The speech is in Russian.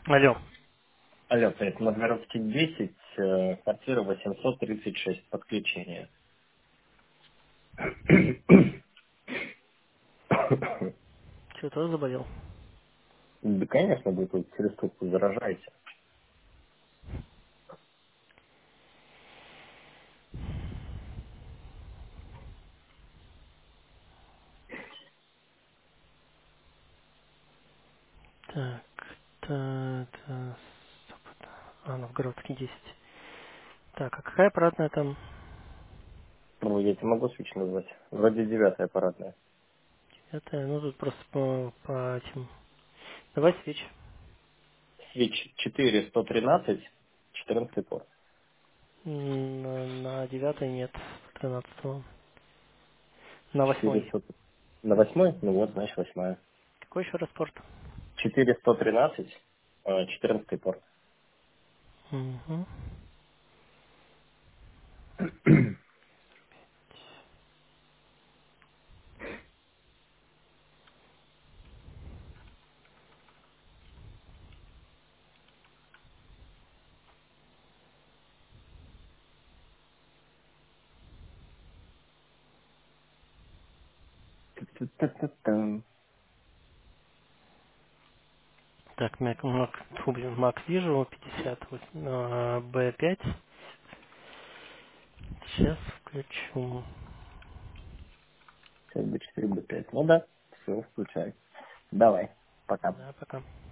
Алло. Алло, привет. Модмировский 10, квартира 836, подключение. Что, тоже заболел? Да, конечно, вы тут через трубку заражаете. Так, Новгородский 10. Так, а какая аппаратная там? Ну, я тебе могу свич назвать. Вроде 9 аппаратная. Это, ну тут просто по этим. Давай свеч. Свич 4, 113, 14 порт. На 9 нет, 13. На 4, 8. 100. На 8? Ну вот, значит 8. Какой еще раз порт? 4, 113, 14 порт. Угу. Ту-ту-ту-ту-тум. Так, Mac вижу 58, B5. Сейчас включу. 5 B4, B5. Ну да, все, включай. Давай, пока. Да, пока.